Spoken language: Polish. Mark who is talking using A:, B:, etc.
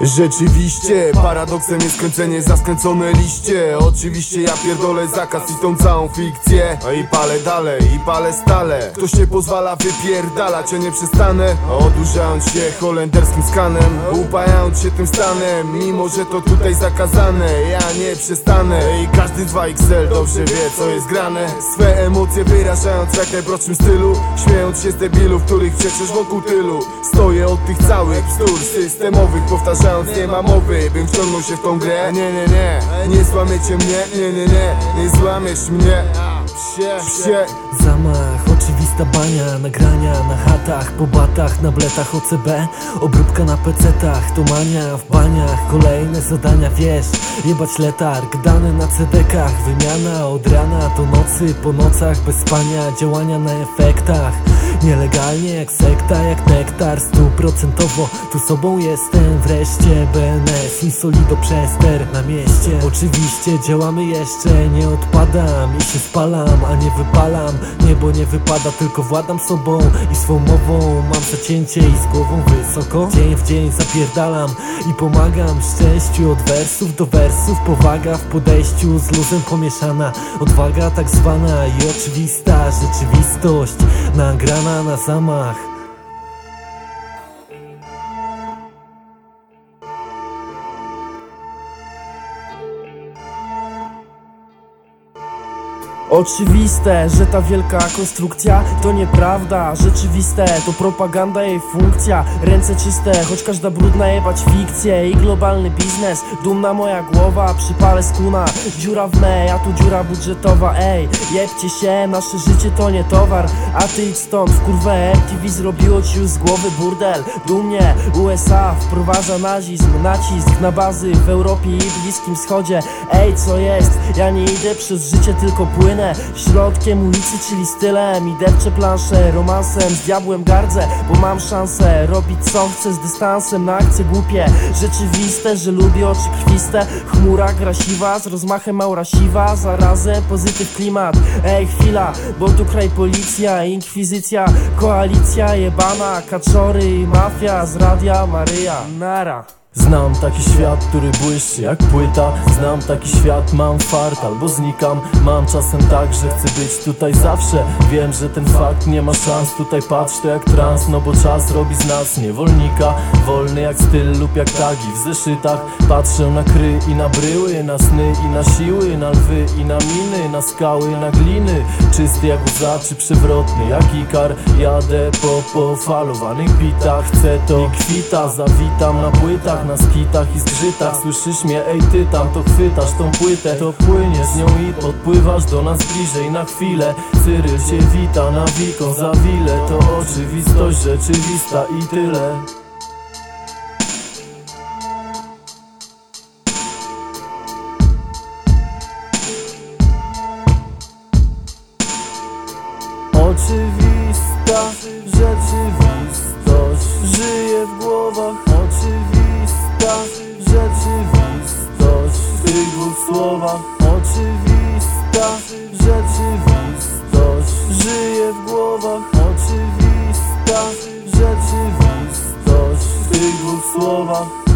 A: Rzeczywiście, paradoksem jest kręcenie za skręcone liście. Oczywiście ja pierdolę zakaz i tą całą fikcję. I palę dalej, i palę stale. Ktoś nie pozwala wypierdalać, ja nie przestanę. Odurzając się holenderskim skanem, upajając się tym stanem. Mimo że to tutaj zakazane, ja nie przestanę. I każdy 2XL dobrze wie co jest grane. Swe emocje wyrażając w jak najprostszym stylu, śmiejąc się z debilów, których przecież wokół tylu. Stoję od tych całych bzdur systemowych, powtarzając nie ma mowy, bym wciągnął się w tą grę. Nie złamiecie mnie, nie złamiesz mnie. Psie.
B: Zamach, oczywista bania, nagrania na chatach, po batach, na bletach OCB, obróbka na pecetach, to mania w baniach, kolejne zadania, wiesz, jebać letarg, dane na cedekach, wymiana od rana do nocy, po nocach bez spania, działania na efektach, nielegalnie jak sekta, jak nektar, 100%, tu sobą jestem, wreszcie BNS, insolido przester na mieście, oczywiście działamy jeszcze, nie odpadam i się spalam, a nie wypalam, niebo nie wypada, tylko władam sobą i swą mową, mam zacięcie i z głową wysoko, dzień w dzień zapierdalam i pomagam szczęściu, od wersów do wersów, powaga w podejściu, z luzem pomieszana, odwaga tak zwana i oczywista rzeczywistość, nagrana na zamach.
C: Oczywiste, że ta wielka konstrukcja to nieprawda. Rzeczywiste, to propaganda, jej funkcja. Ręce czyste, choć każda brudna jebać fikcję. I globalny biznes, dumna moja głowa. Przypale skuna, dziura w me, a tu dziura budżetowa. Ej, jebcie się, nasze życie to nie towar. A ty idź stąd, w kurwę MTV zrobiło ci już z głowy burdel. Dumnie USA wprowadza nazizm, nacisk na bazy w Europie i Bliskim Wschodzie. Ej, co jest? Ja nie idę przez życie, tylko płynę środkiem ulicy, czyli stylem. I depczę planszę, romansem z diabłem gardzę, bo mam szansę robić co chcę z dystansem na akcje głupie. Rzeczywiste, że lubię oczy krwiste. Chmura gra siwa, z rozmachem aura siwa. Zarazem pozytyw klimat. Ej, chwila, bo tu kraj policja, inkwizycja, koalicja jebana, kaczory i mafia z Radia Maryja. Nara.
B: Znam taki świat, który błyszczy jak płyta. Znam taki świat, mam fart albo znikam. Mam czasem tak, że chcę być tutaj zawsze. Wiem, że ten fakt nie ma szans. Tutaj patrz to jak trans, no bo czas robi z nas niewolnika. Wolny jak styl lub jak tagi w zeszytach. Patrzę na kry i na bryły, na sny i na siły, na lwy i na miny, na skały, na gliny. Czysty jak łza czy przewrotny jak ikar. Jadę po falowanych bitach. Chcę to i kwita, zawitam na płytach, na skitach i zgrzytach. Słyszysz mnie? Ej ty tam, to chwytasz tą płytę, to płyniesz z nią i podpływasz do nas bliżej na chwilę. Cyryl cię wita, nawiką za wile. To oczywistość rzeczywista i tyle. Oczywista rzeczywistość żyje w głowach. Oczywista rzeczywistość w tych dwóch słowach. Oczywista rzeczywistość żyje w głowach. Oczywista rzeczywistość w tych dwóch słowach.